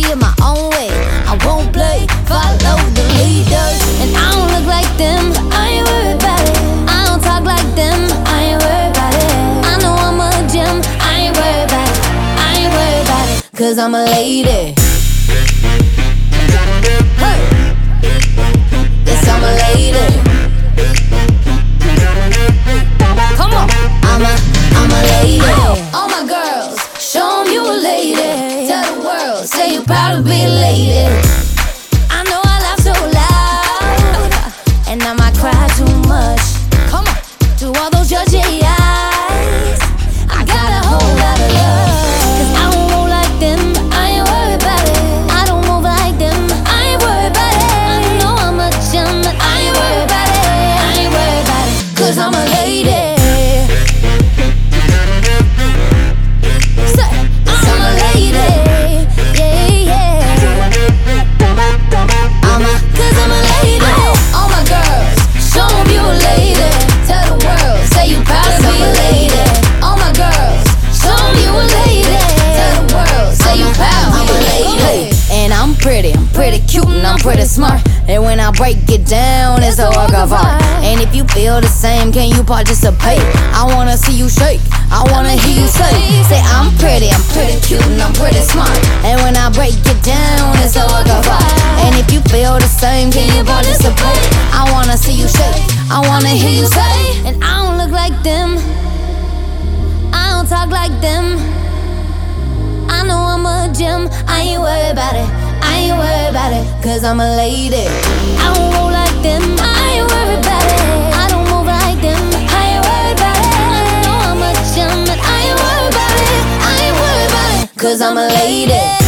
it my own way. I won't play, follow the leaders. And I don't look like them, but I ain't worried about it. I don't talk like them, I ain't worried about it. I know I'm a gem, I ain't worried about it. I ain't worried about it, cause I'm a lady. Hey. Yes, I'm a lady. Come on, I'm a lady. All my girls, show 'em you a lady. Tell the world, say you proud to be a lady. I know I laugh so loud, and I might cry too much. Come on, to all those judgy eyes, I got a whole lot of love. Cause I don't roll like them, but I ain't worried about it. I don't move like them, I ain't worried about it. I know I'm a gem, but I ain't worried about it. I ain't worried about it, cause I'm a lady. Pretty cute and I'm pretty smart. And when I break it down, it's a work of art. And if you feel the same, can you participate? I wanna see you shake, I wanna hear you say I'm pretty cute and I'm pretty smart. And when I break it down, it's a work of art. And if you feel the same, can you participate? I wanna see you shake, I wanna hear you say. And I don't look like them, I don't talk like them. I know I'm a gem, I ain't worried about it. I ain't worried about it, cause I'm a lady. I don't roll like them, I ain't worried about it. I don't move like them, I ain't worried about it. I know I'm a gem, but I ain't worried about it. I ain't worried about it, cause I'm a lady.